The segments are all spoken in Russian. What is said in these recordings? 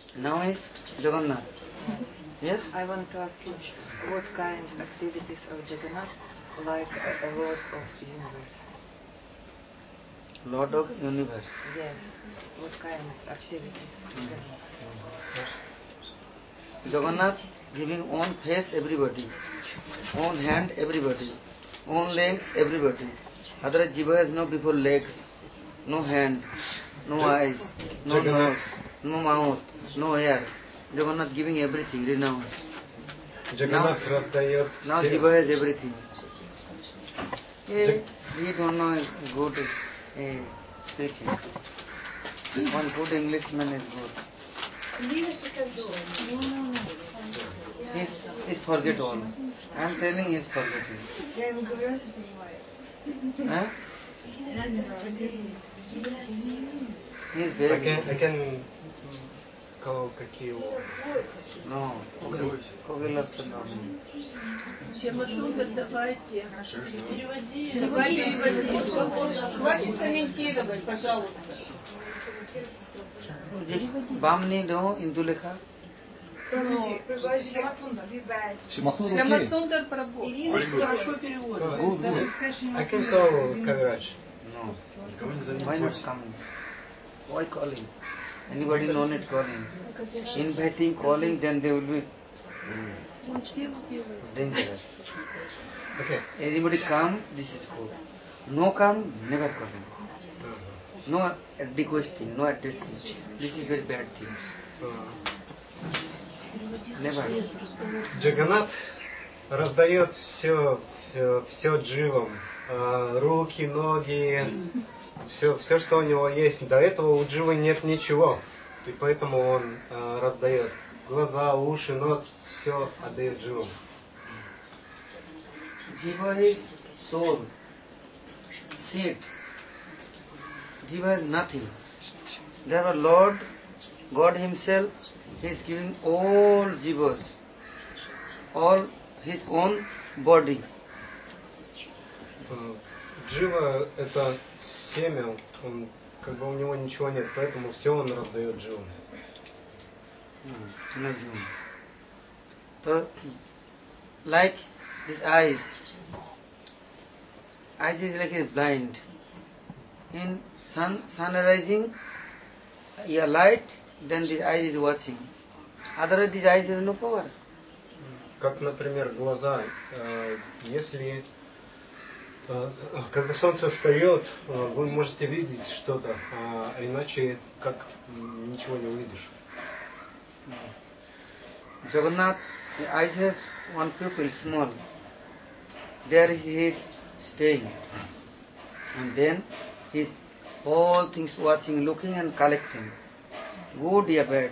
Now is Jagannath. Yes? I want to ask you, what kind of activities of Jagannath, like a Lord of Universe? Lord of Universe. Yes. What kind of activities? Jagannath giving own face everybody, own hand everybody, own legs everybody. Otherwise Jiva has no before legs, no hand, no eyes, no nose, no mouth, no hair. Jagannath giving everything, renounce. Jagannath раздает. Now Jiva has everything. We don't know good speaking. One good Englishman is good. He's forget all. I am telling he's forgetting. Huh? He's very I can какие No. Когила Сандовна. Шамасунтар, давайте. Переводи. Хватит комментировать, пожалуйста. Бамни до Индулеха. Шамасунтар Прабhu. Хорошо переводит. I can call Kaviraj. No. Why not coming? Why calling? Anybody no need calling. Inviting, calling, then they will be dangerous. Okay. Anybody come, this is good. No come, never calling. No requesting, no addressing. This is very bad thing. Never. Джаганнат раздает все дживам, руки, ноги, все, что у него есть. До этого у дживы нет ничего, и поэтому он раздает глаза, уши, нос, все отдает дживам. Jiva is soul, seed. Jiva is nothing. Therefore Lord, God Himself, He is giving all jivas, all His own body. Джива это семя, он как бы у него ничего нет, поэтому все он раздает дживам. So, like his eyes is like a blind. In sun rising, light, then the eye is watching. Otherwise, the eyes has no power. Как, например, глаза. Если когда солнце встает, вы можете видеть что-то, а иначе как ничего не увидишь. Jagannath, the eyes has one pupil small. There he is staying. And then he is all things watching, looking and collecting. Good or bad.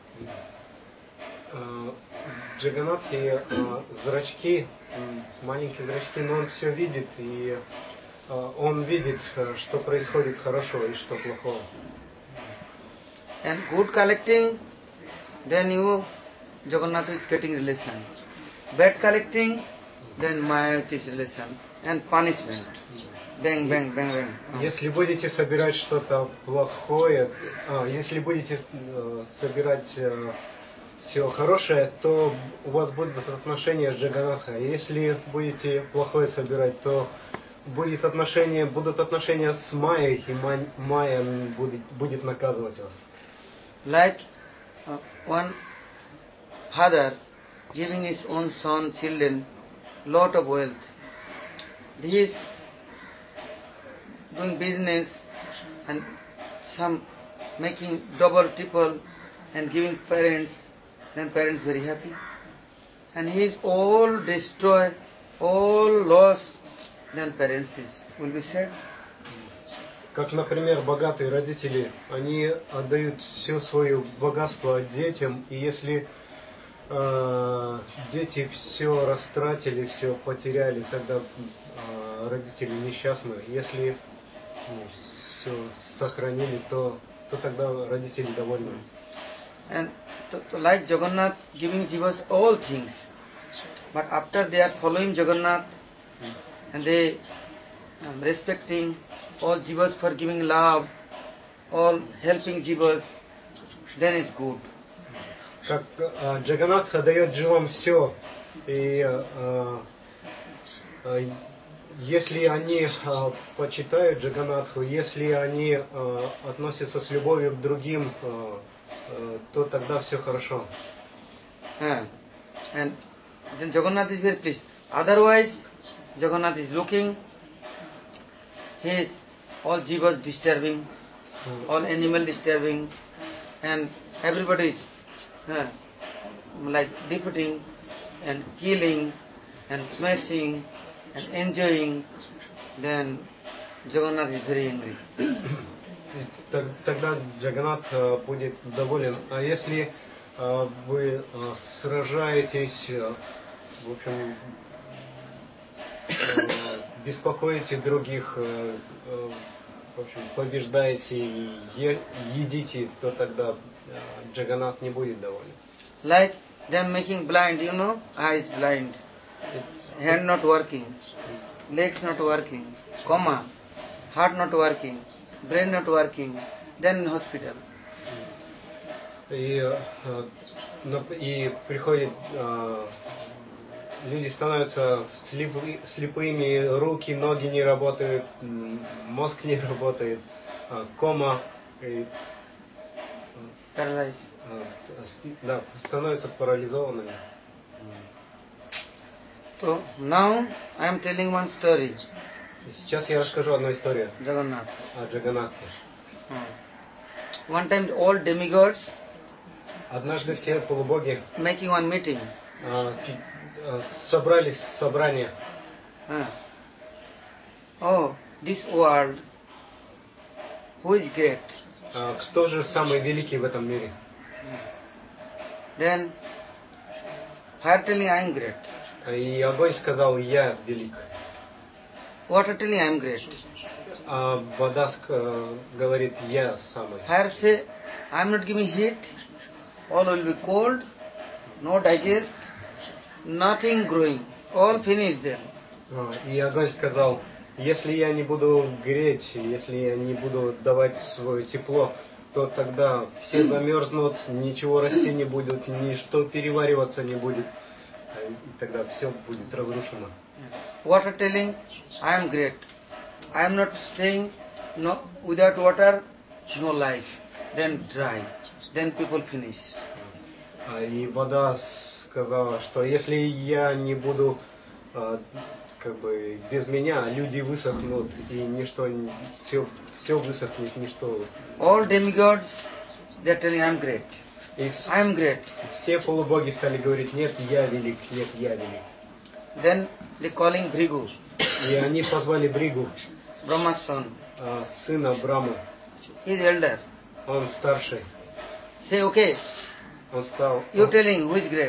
Джаганнатхи зрачки, маленькие зрачки, но он все видит, и он видит, что происходит хорошо и что плохого. And good collecting, then Jagannath is getting relation. Bad collecting, then Maya is relation. And punishment. Bang, bang, bang, bang. Если будете собирать что-то плохое, если будете собирать все хорошее, то у вас будут отношения с Джаганнатхой. Если будете плохое собирать, то будут отношения с Майей, и Майя будет наказывать вас. Like one father giving his own son, children, lot of wealth. He is doing business and some making double, triple and giving parents, then parents very happy. And he is all destroy, all loss, then parents will be sad. Как, например, богатые родители, они отдают все свое богатство детям, и если дети все растратили, все потеряли, тогда родители несчастны. Если все сохранили, то тогда родители довольны. And like Jagannath giving jivas all things, but after they are following Jagannath and they respecting all jivas for giving love, all helping jivas, then it's good. как Джаганатха дает дживам все, и если они почитают Джаганатху, если они относятся с любовью к другим, то тогда все хорошо. And then Jagannath is very pleased. Otherwise, Jagannath is looking, he is all jivas disturbing, all animal disturbing, and everybody is like defeating and killing and smashing and enjoying. Then Jagannath is very angry. Тогда Джаганнат будет доволен. А если вы сражаетесь, в общем, беспокоите других, в общем, побеждаете и едите, то тогда Джаганнат не будет доволен. Like them making blind, you know, eyes blind, hand not working, legs not working, coma, heart not working, brain not working, then in hospital. И приходит, люди становятся слепыми, руки, ноги не работают, мозг не работает, кома, да, становятся парализованными. So now I am telling one story. Сейчас я расскажу одну историю Jagannath. о Джаганнатхе. One time all demigods Однажды все полубоги making one meeting. собрались в собрание. Oh, this world, who is great? Кто же самый великий в этом мире? Then fire telling I am great. И огонь сказал: я велик. Water telling I am great. А вода говорит: я самый. Fire say I am not giving heat, all will be cold, no digest, nothing growing, all finished there. И огонь сказал: если я не буду греть, если я не буду давать свое тепло, то тогда все замерзнут, ничего расти не будет, ничто перевариваться не будет, и тогда все будет разрушено. Water telling I am great, I am not staying, no, without water, no life, then dry, then people finish. И вода сказала, что если я не буду как бы без меня, люди высохнут, и ничто, все высохнет, ничто. All demigods, they are telling I am great. I am great. Все полубоги стали говорить: нет, я велик, нет, я велик. Then they calling Bhrigu. И они позвали Бригу, Brahma's son. Сына Брамы. He is elder. Он старший. Say okay. Он стал. You telling who is great?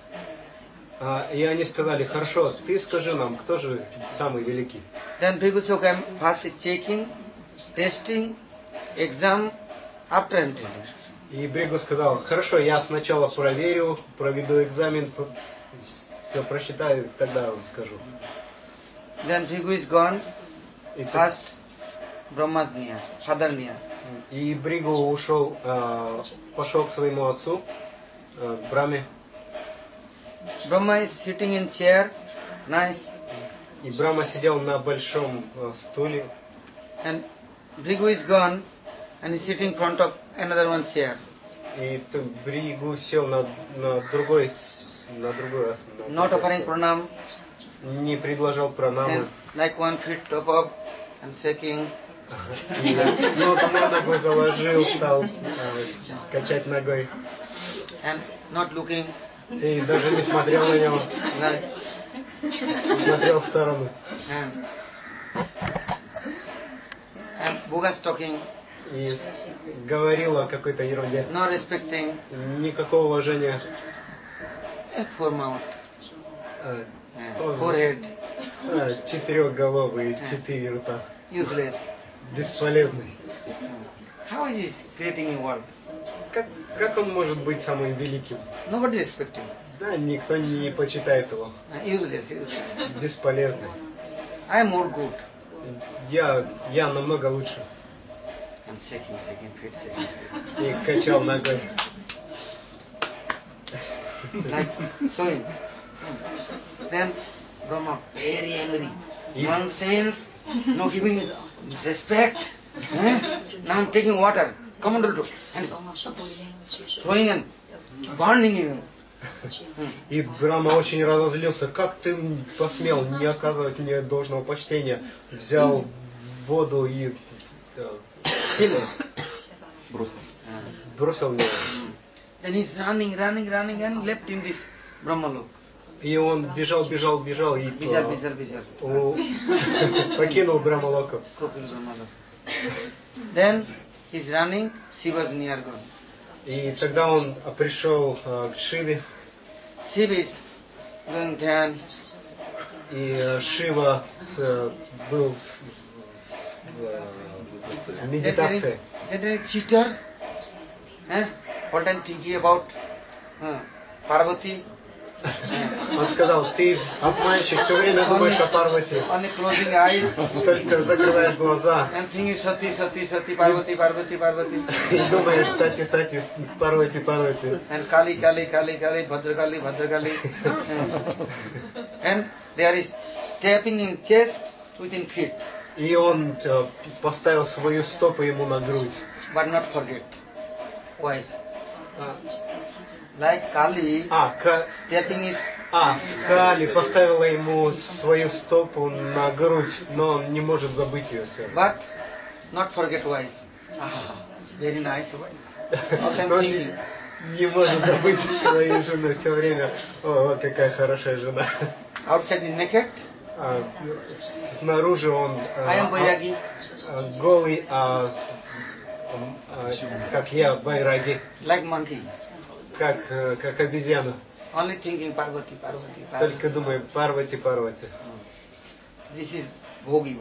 И они сказали: хорошо, ты скажи нам, кто же самый великий. Then Bhrigu said, okay, first is checking, testing, exam, after I am telling. И Бригу сказал: хорошо, я сначала проверю, проведу экзамен, все просчитаю, тогда вам скажу. Then Bhrigu is gone, first Brahma's near, father near. И Бригу ушел, пошел к своему отцу, к Браме. Brahma is sitting in chair, nice. И Брахма сидел на большом стуле. And Bhrigu is gone, and he is sitting in front of another one chair. И Бригу сел на другой. Not offering pranam. Не предложил пранамы. And like 1 feet top up and shaking. Ногу на ногу заложил, стал качать ногой. And not looking. И даже не смотрел на него. Смотрел в сторону. And Bhugas talking. И говорил о какой-то ерунде. No respecting. Никакого уважения. Four mouth. Он Forehead. Четырехголовый, 4 рта. Useless. Бесполезный. How is he creating a world? Как он может быть самым великим? Nobody respects him. Да, никто не почитает его. Useless. Бесполезный. I am more good. Я намного лучше. And shaking, feet, shaking. И качал ногой. like showing. Then Brahma very angry. Nonsense, no giving respect. Now I'm taking water. Come on, do and throwing and burning him. И Брахма очень разозлился. Как ты посмел не оказывать мне должного почтения? Взял воду и бросил его. Then he's running and left in this Brahmalok. И он бежал и покинул Брахмалоку. Then he's running, Shiva's near God. И тогда он пришел к Шиве. Shiva is doing dhyan. И Шива был в медитации. That is cheater. All time thinking about Parvati. Он сказал, ты обманщик, все время думаешь о Парвати. Only closing eyes. Только закрываешь глаза. And thinking Sati, Parvati. И думаешь, Сати, Парвати. And Kali, Bhadrakali. And there is stepping in chest within feet. И он поставил свою стопу ему на грудь. But not forget. Why? Like Kali, stepping is... Кали поставила ему свою стопу на грудь, но он не может забыть ее. But not forget wife. Very nice wife. Он не может забыть свою жену все время. О, какая хорошая жена. Outside is naked. Снаружи он голый, как я, байраги. Like monkey. Как обезьяна. Only thinking Parvati. Только думаю, Парвати. This is bhogi.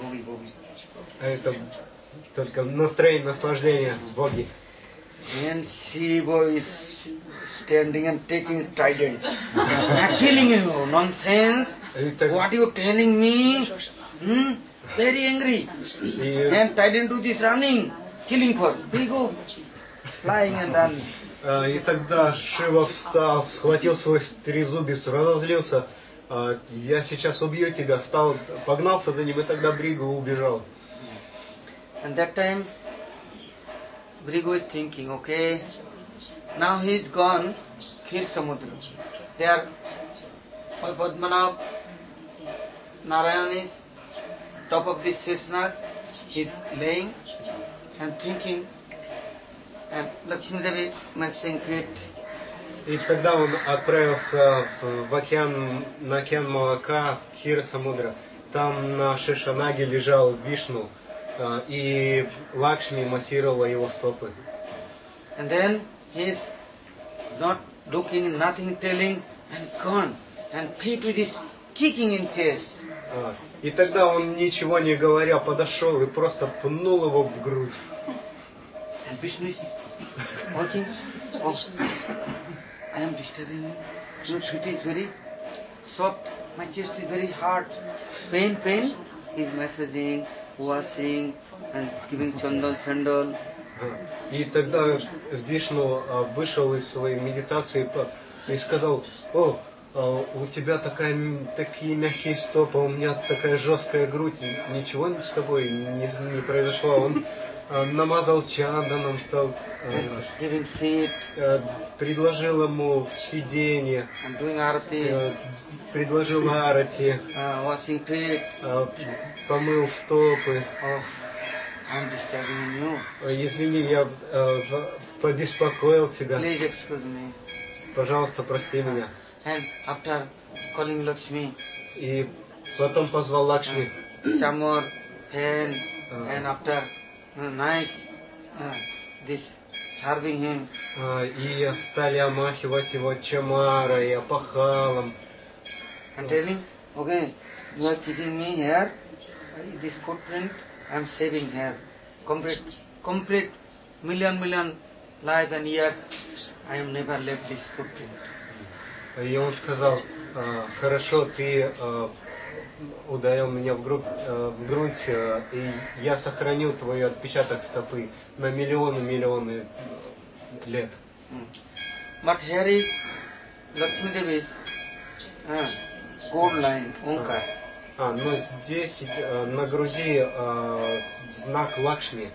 Это только настроение, наслаждение, боги. And Shiva is standing and taking trident. Killing you, nonsense. What are you telling me? Very angry. And trident to this running, killing for. We go, flying and running. И тогда Шива встал, схватил свой трезубец, разозлился. Я сейчас убью тебя. Погнался за ним, и тогда Бригу убежал. And that time, Brigu is thinking, okay, now he is gone, Khir Samudra. There, Padmanabh, Narayan is top of this Sheshnag, he is laying and thinking, and Lakshmi Devi messing feet. И тогда он отправился на океан молока Хира Самудра. Там на Шешанаге лежал Вишну, и Лакшми массировала его стопы. And then he is not looking, nothing telling, and gone, and feet with his kicking in chest. И тогда он, ничего не говоря, подошел и просто пнул его в грудь. And Vishnu is walking. Oh, I am disturbing you. Your feet is very soft. My chest is very hard. Pain. He is massaging, washing, and giving chandal, sandal. И тогда Вишну вышел из своей медитации и сказал: о, у тебя такие мягкие стопы, у меня такая жесткая грудь, ничего с тобой не произошло. Он намазал чанданом, стал предложил ему сиденье, предложил арати, помыл стопы. Извини, я побеспокоил тебя. Пожалуйста, прости меня. And after calling Lakshmi, и потом позвал Лакшми. Chamor, and after nice this serving him. И стали омахивать его чамарой, опахалом. And telling, okay, you are keeping me here. This footprint, I am saving here. Complete million life and years, I am never left this footprint. И он сказал: хорошо, ты ударил меня в грудь, и я сохранил твой отпечаток стопы на миллионы лет. But here is Lakshmi Devi is gold line, Onkar. Но здесь на груди знак Лакшми.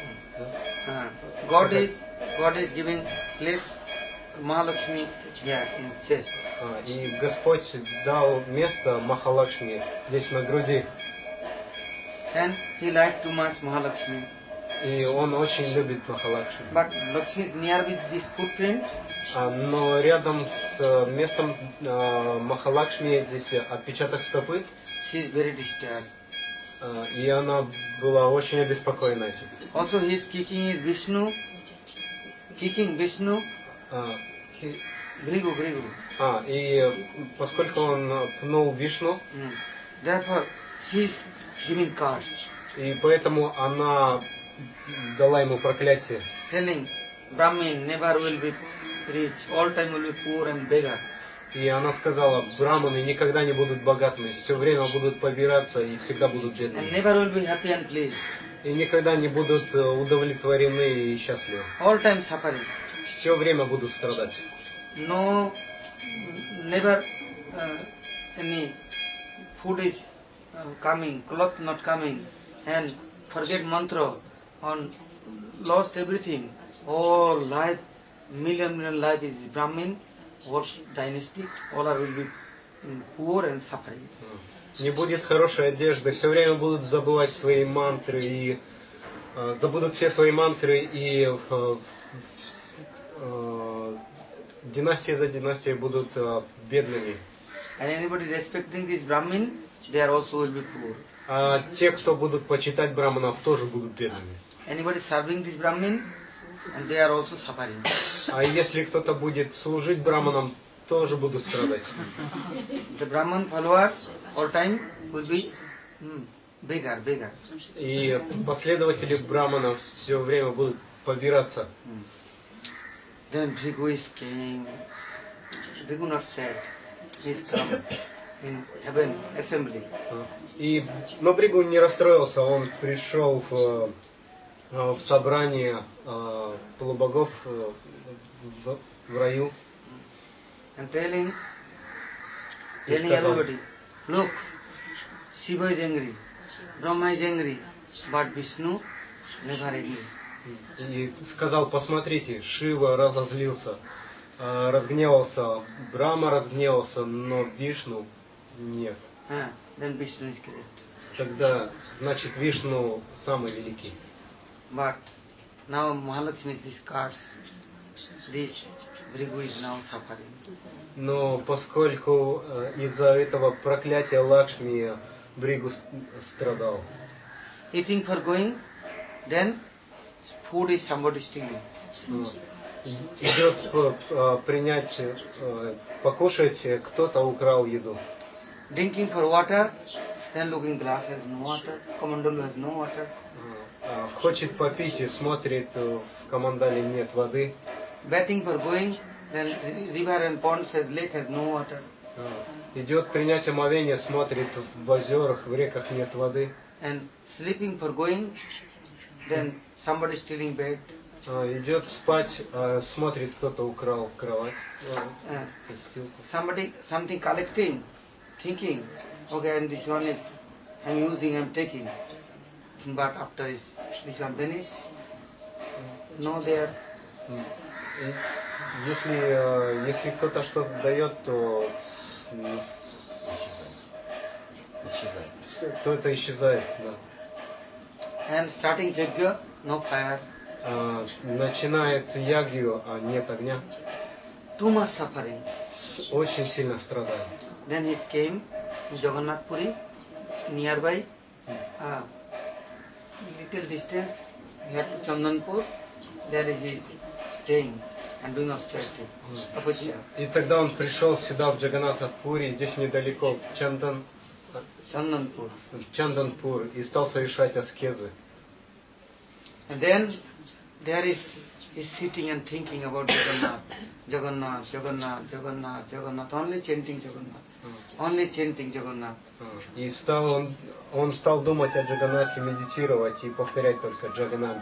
God is giving place Mahalakshmi here in chest. И Господь дал место Махалакшми здесь на груди. And he liked too much Mahalakshmi. И он очень любит Махалакшми. But Lakshmi is near with this footprint. Но рядом с местом Махалакшми здесь отпечаток стопы. She is very disturbed. И она была очень обеспокоена этим. Also he is kicking his Vishnu. Kicking Vishnu. Bhrigu. И поскольку он пнул Вишну, Therefore she is giving cards. и поэтому она дала ему проклятие. Telling Brahmin never will be rich, all time will be poor and beggar. И она сказала, браманы никогда не будут богатыми, все время будут побираться и всегда будут And бедными. never will be happy and pleased. И никогда не будут удовлетворены и счастливы. All time suffering. Все время будут страдать. No, never any food is coming, cloth not coming, and forget mantra, on lost everything. All life, million life is Brahmin, works dynastic, all are will be poor and suffering. Не будет хорошей одежды, все время будут забывать свои мантры и забудут все свои мантры и династии за династией будут бедными. And anybody respecting this Brahmin, they are also will be poor. А те, кто будут почитать браманов, тоже будут бедными. Anybody serving this Brahmin, and they are also suffering. А если кто-то будет служить браманам, тоже будут страдать. The Brahman followers all time will be beggar. И последователи браманов все время будут побираться. Then Bhrigu is came. Bhrigu not said, he is come in heaven assembly. Но Бригу не расстроился, он пришел в собрание полубогов в раю. And telling everybody, look, Shiva is angry, Brahma is angry, but Vishnu never angry. И сказал, посмотрите, Шива разозлился, разгневался, Брахма разгневался, но Вишну нет. Then Vishnu is great. Тогда, значит, Вишну самый великий. But now Mahalakshmi is this cards. This Bhrigu is now suffering. Но поскольку из-за этого проклятия Лакшми Бригу страдал. Eating for going, then food is somebody stealing. Идет принять, покушать, кто-то украл еду. Drinking for water, then looking glass has no water, Kamandalu has no water. Хочет попить и смотрит, в Камандале нет воды. Bathing for going, then river and pond says lake has no water. Идет принять омовение, смотрит, в озерах, в реках нет воды. And sleeping for going, then somebody stealing bed. Идет спать, смотрит, кто-то украл кровать. Something collecting, thinking, okay, and this one is I'm using, I'm taking. But after this one vanished, no there. Если кто-то что-то дает, то это исчезает. Да. And starting yajna, no fire. Начинается ягью, а нет огня. Too much suffering. Очень сильно страдает. Then he came to Jagannath Puri, nearby, little distance, here to Chandanpur. There he is staying and doing austerity. И тогда он пришел сюда, в Джаганнатх-Пури, здесь недалеко, Чанданпур, и стал совершать аскезы. And then there is sitting and thinking about Jagannath, only chanting Jagannath. И он стал думать о Джаганнатхе, медитировать и повторять только Джаганнат.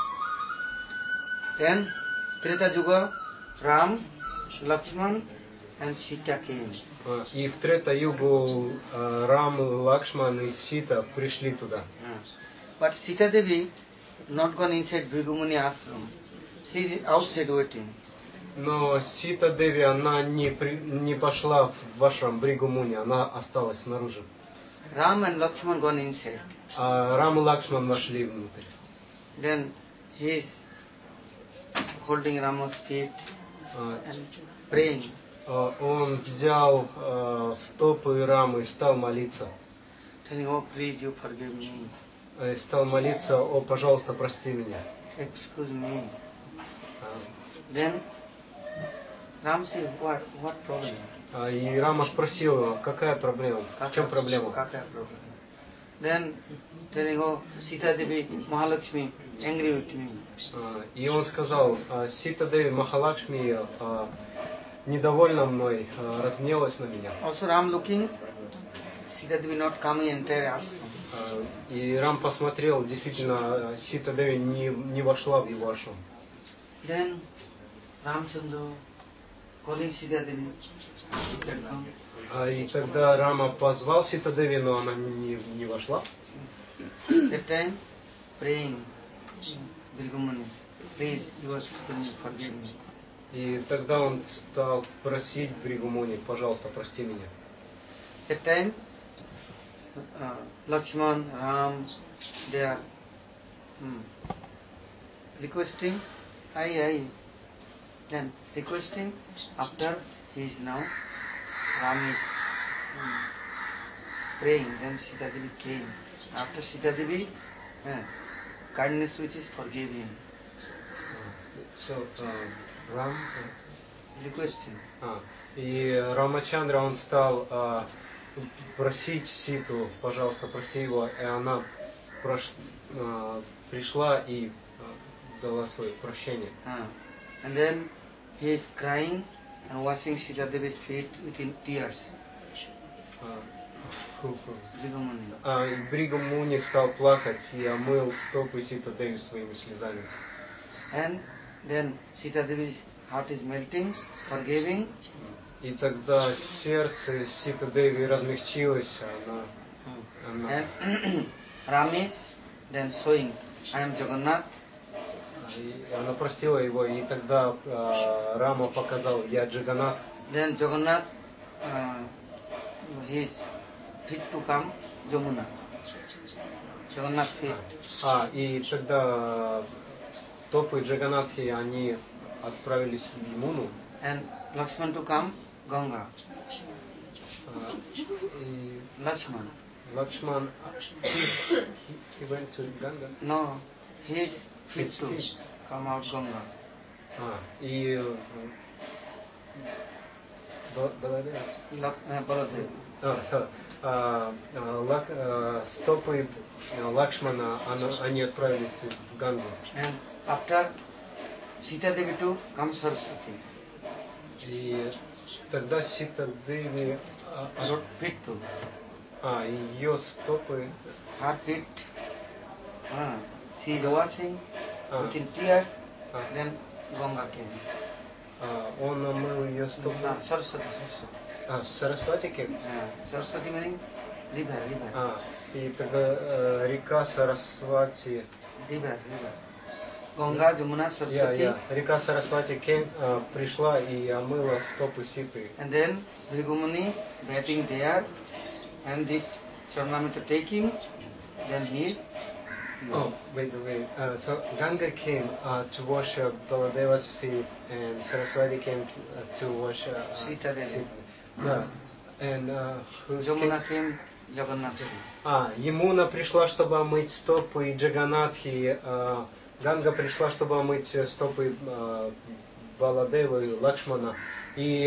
Then Treta Yuga, Ram, Lakshman and Sita came. И в Трета-югу Рам, Лакшман и Сита пришли туда. But Sita Devi not gone inside Bhrigumuni ashram. She is outside waiting. Но Сита Деви, она не пошла в ашрам Бригу-муни, она осталась снаружи. Ram and Lakshman gone inside. А Рам и Лакшман вошли внутрь. Then he is holding Rama's feet and praying. Он взял стопы Рамы и стал молиться. Telling, oh please you forgive me. И стал молиться: о, пожалуйста, прости меня. Excuse me. Then Ram said, what problem? И Рама спросил его: какая проблема? В чем проблема? Какая проблема? Then telling, oh Sita Devi, Mahalakshmi angry with me. И он сказал: Сита Деви, Махалакшми недовольна мной, разгневалась на меня. Also Ram looking, Sita Devi not coming entire ashram. И Рам посмотрел, действительно, Сита Деви не вошла в его ашрам. Then Ramchandra calling Sita Devi, she can come. И тогда Рама позвал Сита Деви, но она не вошла. That time praying, Bhrigumuni, please you are forgive me. И тогда он стал просить Бригу-муни: пожалуйста, прости меня. That time Lakshman, Ram, they are requesting, I. Then requesting, after he is now, Ram is praying, then Sita Devi came. After Sita Devi, kindness which is forgive him. So, Рам Requesting. И Рамачандра, он стал просить Ситу: пожалуйста, прости его. И она пришла и дала свое прощение. And then he is crying and washing Sita Devi's feet within tears. Бригумани. Бригу-муни стал плакать и омыл стопы Сита Деви своими слезами. And then Sita Devi's heart is melting, forgiving. И тогда сердце Сита Деви размягчилось, она Ram is then showing, I am Jagannath. Она простила его, и тогда Рама показал: я Джаганнат. Then Jagannath, he is fit to come Jamuna. Jagannath fit. И тогда стопы Джаганнатхи, они отправились в Ямуну. And Lakshman to come Ganga. И Lakshman. Lakshman, he went to Ganga. No, he is fit to come out Ganga. И Baladev. Стопы Лакшмана, они отправились в Гангу. And after Sita Devi to come Saraswati. И тогда Сита Деви, Fit to. ее стопы, Her feet. She is washing within tears. Then Ganga came. он омыл ее стопы. Saraswati. Сарасвати came? Saraswati meaning river. И тогда река Сарасвати. River. Ganga, Jamuna, Saraswati. Река Сарасвати пришла и омыла стопы Ситы. And then Bhrigumuni bathing there, and this Charnamrita taking, then he is. Wait. So Ganga came to wash Baladeva's feet, and Saraswati came to wash Sita Devi. And Jamuna came Jagannath. Ямуна пришла, чтобы омыть стопы Джаганатхи. Ганга пришла, чтобы омыть стопы Баладевы, Лакшмана. И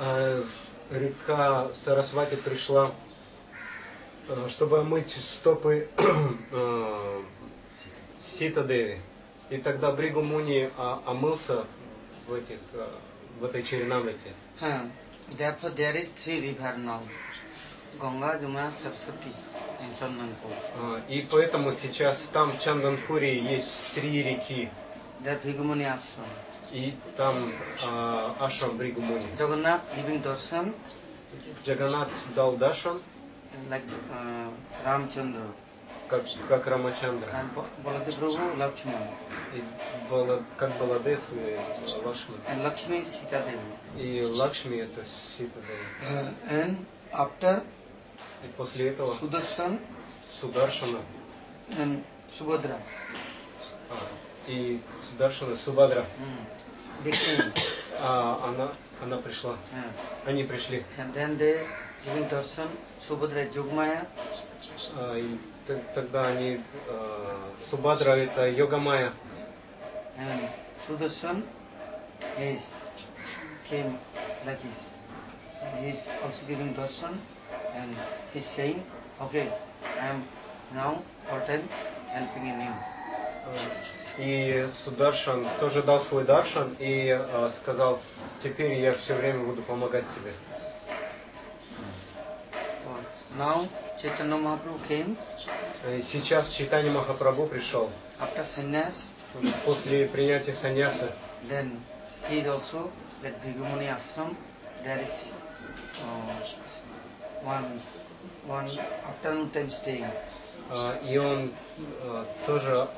река Сарасвати пришла, чтобы омыть стопы Сита Деви. И тогда Бригу-муни омылся в этой Чаринамрите. Therefore there is 3 rivers now. Ganga, Jamuna, Saraswati in Chandanpur. И поэтому сейчас там в Чанданпуре есть 3 реки. That Bhigumuni ashram. И там ашрам Бригумуни. Jagannath giving darshan Джаганнат дал даршан, like Ramchandra. как Рамачандра. And Baladev Prabhu, Lakshman. И как Баладев и Лакшман. And Lakshmi is Sita Devi. И Лакшми это Сита Деви. And after И после этого Sudarshan Сударшана and Subhadra. И Сударшана Субадра. They came. Она пришла. Они пришли. And then they giving darshan, Subhadra Yogmaya. И тогда они Субадра это Йогамая. And Sudarshan is came like this. He is also giving darshan and he is saying, okay, I am now for time helping in him. И Сударшан тоже дал свой даршан и сказал, теперь я все время буду помогать тебе. So now Chaitanya Mahaprabhu came. И сейчас Чайтанья Махапрабху пришел. After sannyas, После принятия саньяса, then he is also that Bhigumuni ashram. There is one afternoon time staying. и он тоже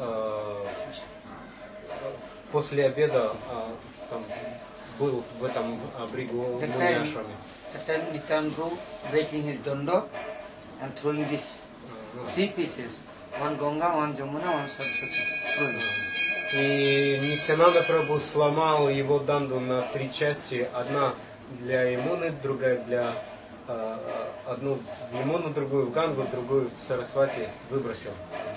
после обеда там был в этом Бригу Муни-ашраме. That time Nityananda breaking his danda and throwing these three pieces. One Ganga, one Jamuna, one Saraswati. И Нитянанда Прабху сломал его данду на 3 части. Одна для Ямуны, другая для... одну в Ямуну, другую в Гангу, другую в Сарасвати выбросил.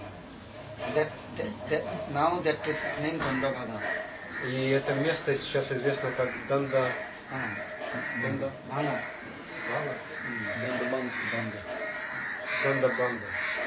Now that is named Dandabhaga. И это место сейчас известно как Данда... Данда... Bhanga. Данда Банда.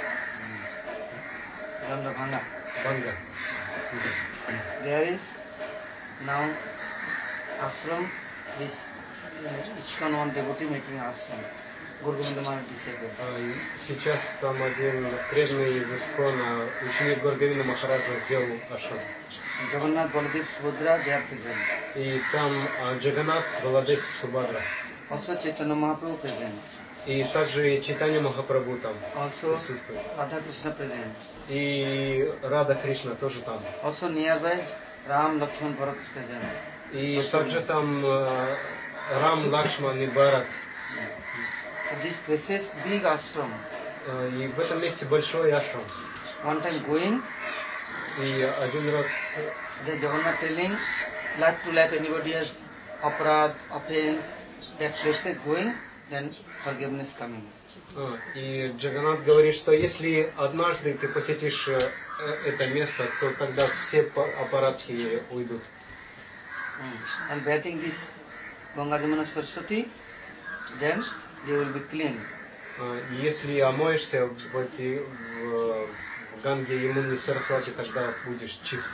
Dandabhanga. Банга. There is now ashram is ISKCON one devotee making ashram. Guru Govinda Maharaj disciple. Сейчас там один преданный из Искона, ученик Гургавинда Махараджа сделал ашрам. Jagannath, Baladev, Subhadra, they are present. И там Джаганнат, Баладев, Субадра. Also Chaitanya Mahaprabhu present. И также Чайтанья Махапрабху там Also присутствует. Radha Krishna present. И Рада Кришна тоже там. Also nearby Ram, Lakshman, Bharat is present. И также там Рам, Лакшман и Барат. So this places big ashram. И в этом месте большой ашрам. One time going, И один раз the Jagannath telling, life to life anybody has aparad, offense, that place is going, then forgiveness coming. и Джаганнат говорит, что если однажды ты посетишь это место, то тогда все аппаратки уйдут. And bathing this Ganga Jamuna Saraswati, then they will be clean. Если омоешься в Ганге Ямуне Сарасвати, тогда будешь чист.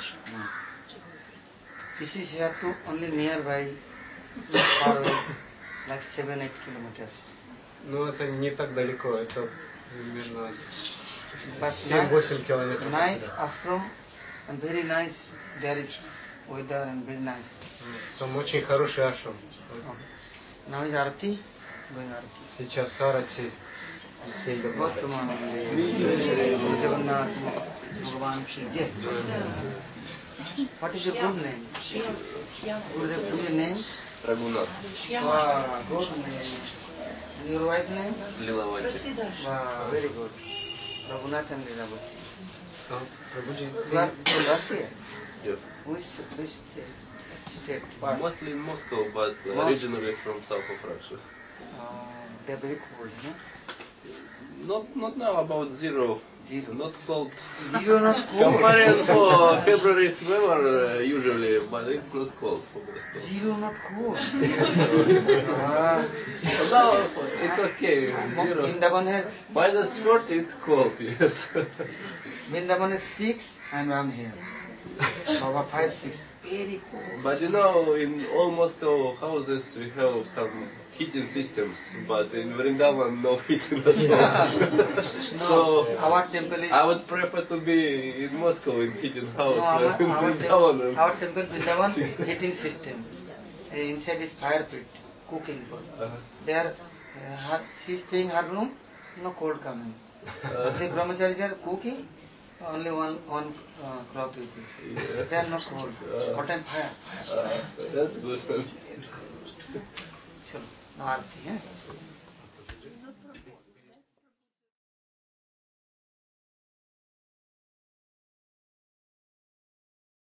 This is here to only nearby, far away, like 7-8 kilometers. Но это не так далеко, это примерно But 7-8 километров. nice ashram and very nice, there is weather and very nice. Там очень хороший ашрам. Now is Arati, going Arati. Сейчас Арати. Bhagwan Ki Jai. What is your good name? Gurudev, your name? Raghunath. Wow, good name. And your wife name? Lilavati. Wow, very good. Raghunath and Lilavati. Прабhuji. You are from Russia? Yes. Which state? What? Mostly in Moscow, but originally from south of Russia. They are very cold, no? Not now, about zero. Zero. Not cold. Zero not cold. Compared for February's weather usually, but it's not cold for Moscow. Zero not cold. Now it's okay. Zero. Vrindavan has -40, it's cold, yes. Vrindavan is 6 and I'm here. Baba 5, 6. Very cold. But you know, in all Moscow houses we have some heating systems, but in Vrindavan no heating. No, So our temple is. I would prefer to be in Moscow in heating house No, than in Vrindavan. our temple Vrindavan heating system. Inside is fire pit, cooking for. There, she's staying in her room, no cold coming. The brahmacharis are cooking, only one cloth with it. They are not cold. All time fire. That's good. Chalo, now aarti, yes?